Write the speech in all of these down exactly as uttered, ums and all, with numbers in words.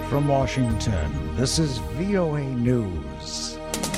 From Washington, this is V O A News.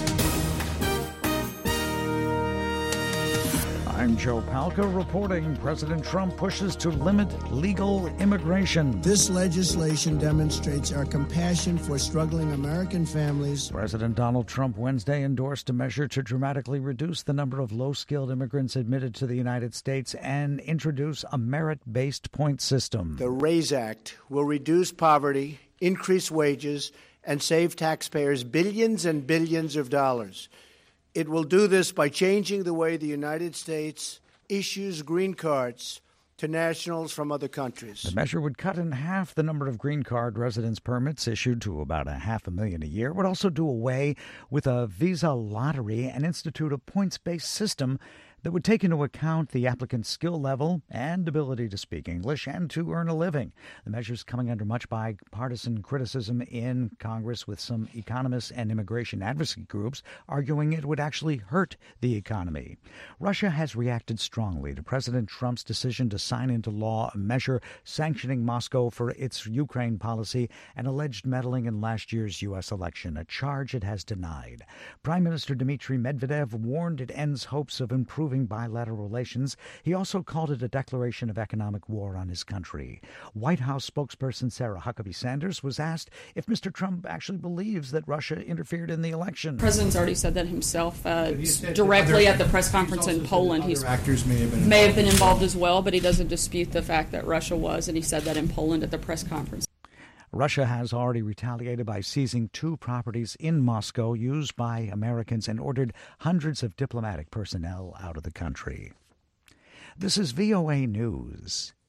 I'm Joe Palca reporting President Trump pushes to limit legal immigration. This legislation demonstrates our compassion for struggling American families. President Donald Trump Wednesday endorsed a measure to dramatically reduce the number of low-skilled immigrants admitted to the United States and introduce a merit-based point system. The RAISE Act will reduce poverty, increase wages, and save taxpayers billions and billions of dollars. It will do this by changing the way the United States issues green cards to nationals from other countries. The measure would cut in half the number of green card residence permits issued to about a half a million a year. It would also do away with a visa lottery and institute a points-based system that would take into account the applicant's skill level and ability to speak English and to earn a living. The measure is coming under much bipartisan criticism in Congress, with some economists and immigration advocacy groups arguing it would actually hurt the economy. Russia has reacted strongly to President Trump's decision to sign into law a measure sanctioning Moscow for its Ukraine policy and alleged meddling in last year's U S election, a charge it has denied. Prime Minister Dmitry Medvedev warned it ends hopes of improving bilateral relations. He also called it a declaration of economic war on his country. White House spokesperson Sarah Huckabee Sanders was asked if Mister Trump actually believes that Russia interfered in the election. The president's already said that himself uh, directly at the press conference in Poland. He's actors may have been may have been involved as well, but he doesn't dispute the fact that Russia was, and he said that in Poland at the press conference. Russia has already retaliated by seizing two properties in Moscow used by Americans and ordered hundreds of diplomatic personnel out of the country. This is V O A News.